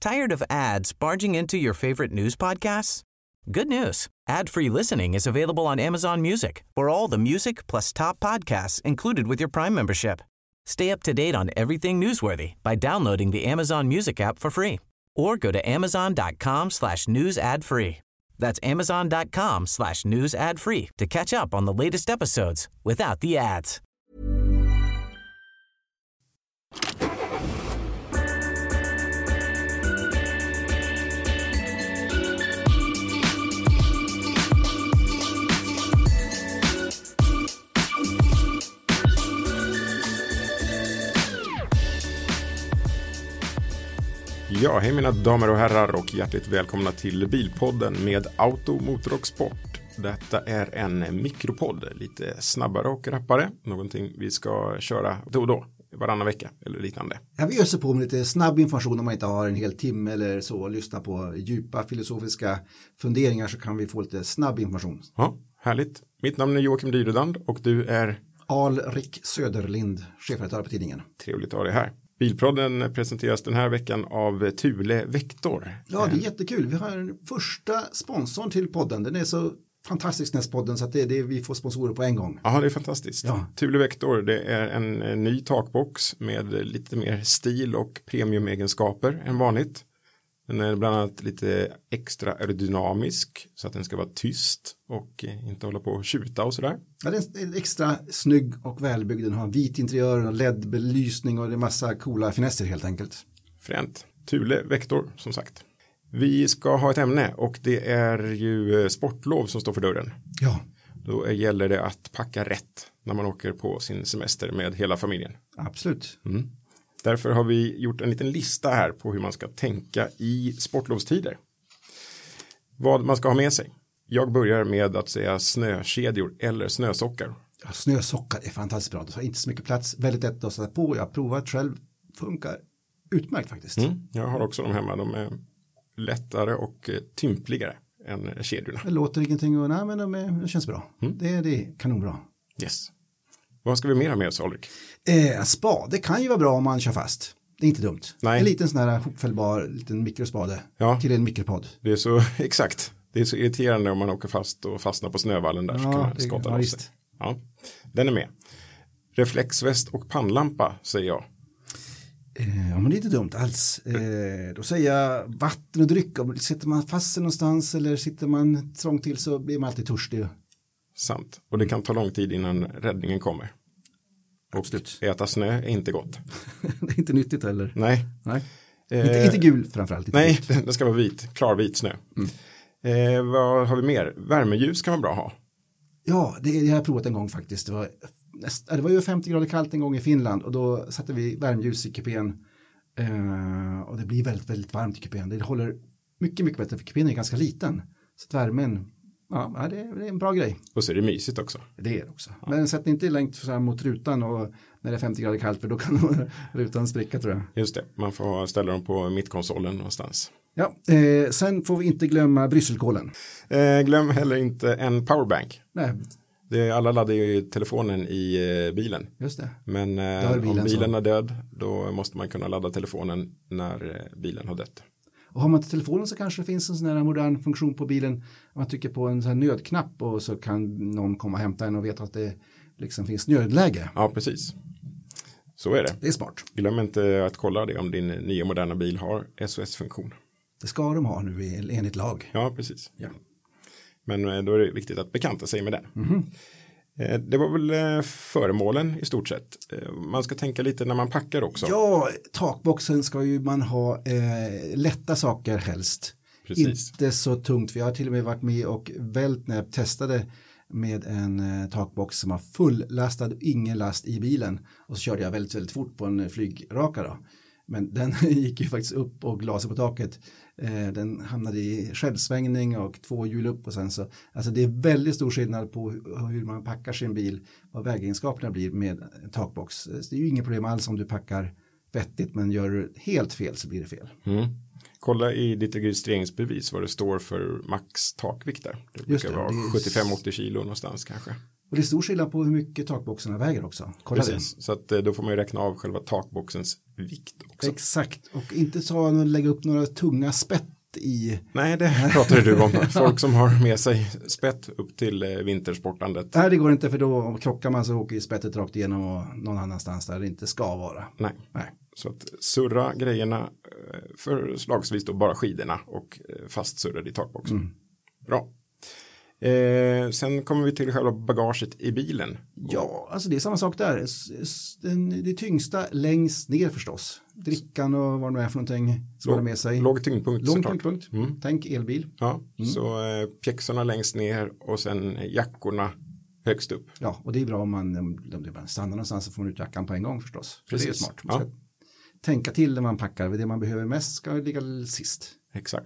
Tired of ads barging into your favorite news podcasts? Good news. Ad-free listening is available on Amazon Music for all the music plus top podcasts included with your Prime membership. Stay up to date on everything newsworthy by downloading the Amazon Music app for free or go to amazon.com/news ad free. That's amazon.com/news ad free to catch up on the latest episodes without the ads. Ja, hej mina damer och herrar och hjärtligt välkomna till Bilpodden med Auto, Motor och Sport. Detta är en mikropodd, lite snabbare och rappare. Någonting vi ska köra då och då, varannan vecka eller liknande. Ja, vi öser på med lite snabb information om man inte har en hel timme eller så och lyssna på djupa filosofiska funderingar så kan vi få lite snabb information. Ja, härligt. Mitt namn är Joakim Dyredand och du är? Alrik Söderlind, chefredaktör på tidningen. Trevligt att ha dig här. Bilpodden presenteras den här veckan av Thule Vector. Ja, det är jättekul. Vi har den första sponsorn till podden. Den är så fantastisk näst podden så att vi får sponsorer på en gång. Ja, det är fantastiskt. Ja. Thule Vector, det är en ny takbox med lite mer stil och premiumegenskaper än vanligt. Den är bland annat lite extra aerodynamisk så att den ska vara tyst och inte hålla på och tjuta och sådär. Ja, den är extra snygg och välbyggd. Den har vit interiör och LED-belysning och det är massa coola finesser helt enkelt. Fränt. Thule Vector som sagt. Vi ska ha ett ämne och det är ju sportlov som står för dörren. Ja. Då gäller det att packa rätt när man åker på sin semester med hela familjen. Absolut. Mm. Därför har vi gjort en liten lista här på hur man ska tänka i sportlovstider. Vad man ska ha med sig. Jag börjar med att säga snökedjor eller snösockar. Ja, snösockar är fantastiskt bra. Det har inte så mycket plats. Väldigt lätt att sätta på. Jag har provat själv. Funkar utmärkt faktiskt. Jag har också dem hemma. De är lättare och tympligare än kedjorna. Det låter ingenting och nej, men det känns bra. Det är kanonbra. Yes. Vad ska vi mer ha med oss, Alrik? Spade kan ju vara bra om man kör fast. Det är inte dumt. Nej. En liten sån här hopfällbar liten mikrospade till en mikropodd. Det är så, exakt. Det är så irriterande om man åker fast och fastnar på snövallen där så kan man skotta av sig. Ja, den är med. Reflexväst och pannlampa säger jag. Ja, men det är inte dumt alls. Då säger jag vatten och dryck. Sitter man fast någonstans eller sitter man trångt till så blir man alltid törstig. Sant. Och det kan ta lång tid innan räddningen kommer. Absolut. Och äta snö är inte gott. Det är inte nyttigt heller. Nej. Inte gul framförallt. Nej, den ska vara vit. Klarvit snö. Vad har vi mer? Värmeljus kan vara bra att ha. Ja, det har jag provat en gång faktiskt. Det var ju 50 grader kallt en gång i Finland och då satte vi värmeljus i kupén. Och det blir väldigt, väldigt varmt i kupén. Det håller mycket, mycket bättre för kupén är ganska liten. Så att värmen, ja, det är en bra grej. Och så är det mysigt också. Det är det också. Ja. Men sätt inte längt så här mot rutan och när det är 50 grader kallt för då kan rutan spricka tror jag. Just det, man får ställa dem på mittkonsolen någonstans. Ja, sen får vi inte glömma brysselkålen. Glöm heller inte en powerbank. Nej. Alla laddar ju telefonen i bilen. Just det. Men om bilen är död då måste man kunna ladda telefonen när bilen har dött. Och har man inte telefonen så kanske det finns en sån här modern funktion på bilen. Man trycker på en sån här nödknapp och så kan någon komma och hämta en och veta att det liksom finns nödläge. Ja, precis. Så är det. Det är smart. Glöm inte att kolla det om din nya moderna bil har SOS-funktion. Det ska de ha nu enligt lag. Ja, precis. Ja. Men då är det viktigt att bekanta sig med den. Det var väl föremålen i stort sett. Man ska tänka lite när man packar också. Ja, takboxen ska ju man ha lätta saker helst. Precis. Inte så tungt. Vi har till och med varit med och vält när jag testade med en takbox som var fullastad, ingen last i bilen. Och så körde jag väldigt, väldigt fort på en flygraka då. Men den gick ju faktiskt upp och la sig på taket. Den hamnade i självsvängning och 2 hjul upp och sen så. Alltså det är väldigt stor skillnad på hur man packar sin bil. Vad vägegenskaperna blir med en takbox. Så det är ju inget problem alls om du packar vettigt men gör du helt fel så blir det fel. Kolla i ditt registreringsbevis vad det står för max takvikter. Det brukar vara 75-80 kilo någonstans kanske. Och det är stor skillnad på hur mycket takboxarna väger också. Kolla. Precis, så att då får man ju räkna av själva takboxens vikt också. Exakt, och inte lägga upp några tunga spett i. Nej, det pratade du om. Folk som har med sig spett upp till vintersportandet. Nej, det går inte, för då krockar man så åker ju spettet rakt igenom och någon annanstans där det inte ska vara. Nej. Så att surra grejerna, förslagsvis då bara skidorna och fastsurrade i takboxen. Bra. Sen kommer vi till själva bagaget i bilen. Ja, alltså det är samma sak där. Det tyngsta längst ner förstås. Drickan och vad det är för någonting ska ha med sig. Låg tyngdpunkt. Tänk elbil. Ja, så pjäxorna längst ner och sen jackorna högst upp. Ja, och det är bra om man stannar någonstans så får man ut jackan på en gång förstås. Precis. Det är smart. Man ska tänka till när man packar. Det man behöver mest ska ligga sist. Exakt.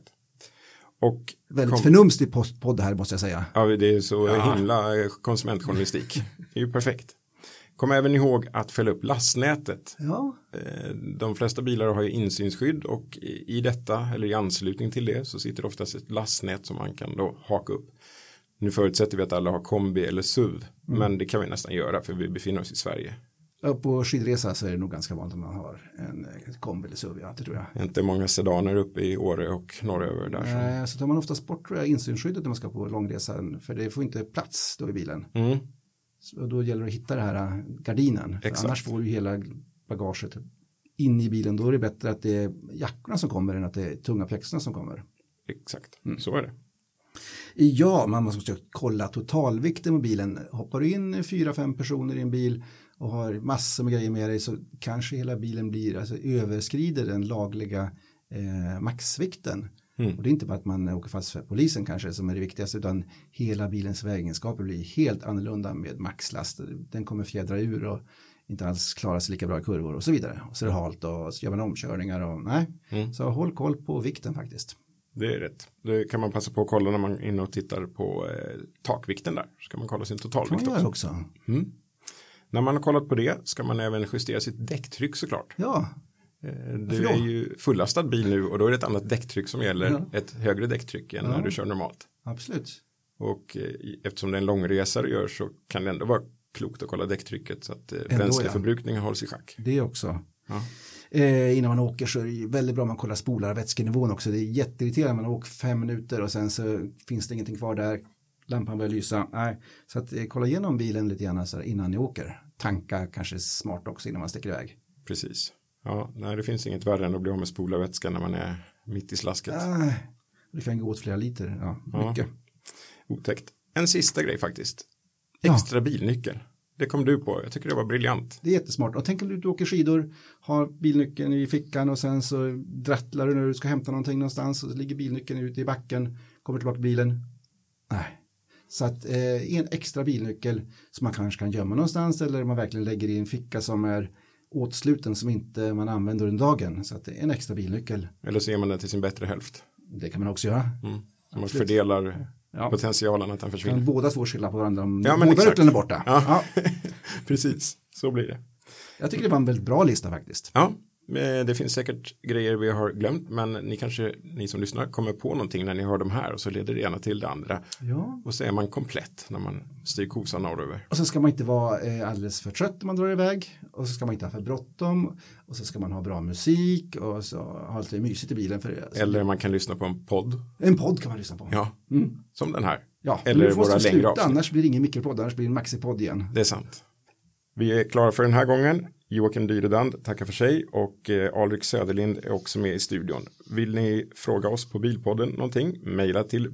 Och väldigt förnumstig podd här måste jag säga. Ja, det är så himla konsumentjournalistik. Det är ju perfekt. Kom även ihåg att fälla upp lastnätet. Ja. De flesta bilar har ju insynsskydd och i detta eller i anslutning till det så sitter oftast ett lastnät som man kan då haka upp. Nu förutsätter vi att alla har kombi eller SUV, men det kan vi nästan göra för vi befinner oss i Sverige. På skidresa så är det nog ganska vanligt att man har en kombi eller SUV, det tror jag. Inte många sedaner uppe i Åre och norröver där. Nej, så tar man oftast bort insynsskyddet när man ska på långresan, för det får inte plats då i bilen. Så då gäller det att hitta det här gardinen. Annars får du hela bagaget in i bilen. Då är det bättre att det är jackorna som kommer än att det är tunga pjäxorna som kommer. Exakt, så är det. Ja, man måste kolla totalvikten på bilen. Hoppar du in 4-5 personer i en bil och har massor med grejer med dig så kanske hela bilen överskrider den lagliga maxvikten. Och det är inte bara att man åker fast för polisen kanske som är det viktigaste, utan hela bilens vägegenskaper blir helt annorlunda med maxlast. Den kommer fjädra ur och inte alls klara sig lika bra i kurvor och så vidare. Och så är det halt och så gör man omkörningar och Så håll koll på vikten faktiskt. Det är rätt. Det kan man passa på att kolla när man är inne och tittar på takvikten där. Så kan man kolla sin totalvikt också. När man har kollat på det ska man även justera sitt däcktryck såklart. Ja. Du är ju fullastad bil nu och då är det ett annat däcktryck som gäller, ett högre däcktryck än när du kör normalt. Absolut. Och eftersom det är en långresa du gör så kan det ändå vara klokt att kolla däcktrycket så att bränsleförbrukningen hålls i schack. Det också. Ja. Innan man åker så är det väldigt bra om man kollar spolar vätskenivån också. Det är jätteirriterande, man åker 5 minuter och sen så finns det ingenting kvar där. Lampan börjar lysa. Nej. Så att kolla igenom bilen lite grann så innan ni åker. Tanka kanske smart också innan man sticker iväg. Precis. Ja, nej, det finns inget värre än att bli av med spolarvätska när man är mitt i slasket. Det kan gå åt flera liter. Ja, mycket. Otäckt. En sista grej faktiskt. Extra bilnyckel. Det kom du på. Jag tycker det var briljant. Det är jättesmart. Och tänk om du åker skidor, har bilnyckeln i fickan och sen så drattlar du när du ska hämta någonting någonstans och så ligger bilnyckeln ute i backen, kommer tillbaka till bilen. Nej. Så att en extra bilnyckel som man kanske kan gömma någonstans eller man verkligen lägger i en ficka som är åtsluten som inte man använder under dagen. Så att det är en extra bilnyckel. Eller så ger man den till sin bättre hälft. Det kan man också göra. Så man fördelar potentialen att den försvinner. Men båda två skylla på varandra om båda nycklarna är borta. Ja. Precis, så blir det. Jag tycker det var en väldigt bra lista faktiskt. Ja, det finns säkert grejer vi har glömt, men ni som lyssnar kommer på någonting när ni hör de här och så leder det ena till det andra. Ja. Och så är man komplett när man styr kosan norröver. Och så ska man inte vara alldeles för trött när man drar iväg. Och så ska man inte ha för bråttom. Och så ska man ha bra musik och så ha lite mysigt i bilen. Eller man kan lyssna på en podd. En podd kan man lyssna på. Ja, som den här. Ja, eller våra längre avsnitt. Annars blir det ingen mikropodd, annars blir det en maxipodd igen. Det är sant. Vi är klara för den här gången. Joakim Dyredand tackar för sig och Alrik Söderlind är också med i studion. Vill ni fråga oss på Bilpodden någonting? Mejla till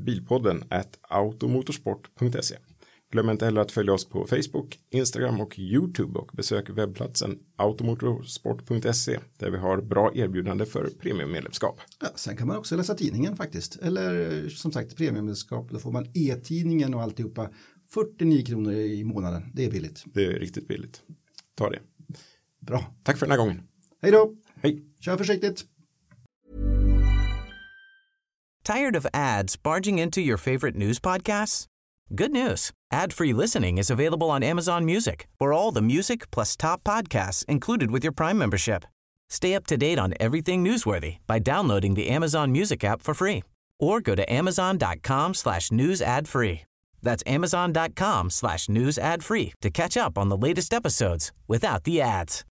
bilpodden@automotorsport.se. Glöm inte heller att följa oss på Facebook, Instagram och YouTube och besök webbplatsen automotorsport.se där vi har bra erbjudande för premiummedlemskap. Ja, sen kan man också läsa tidningen faktiskt. Eller som sagt premiummedlemskap, då får man e-tidningen och alltihopa 49 kronor i månaden. Det är billigt. Det är riktigt billigt. Ta det. Bra. Tack för den här gången. Hej då. Hej. Kör försiktigt. Tired of ads barging into your favorite news podcasts? Good news. Ad-free listening is available on Amazon Music for all the music plus top podcasts included with your Prime membership. Stay up to date on everything newsworthy by downloading the Amazon Music app for free or go to amazon.com/news ad free. That's amazon.com/news ad free to catch up on the latest episodes without the ads.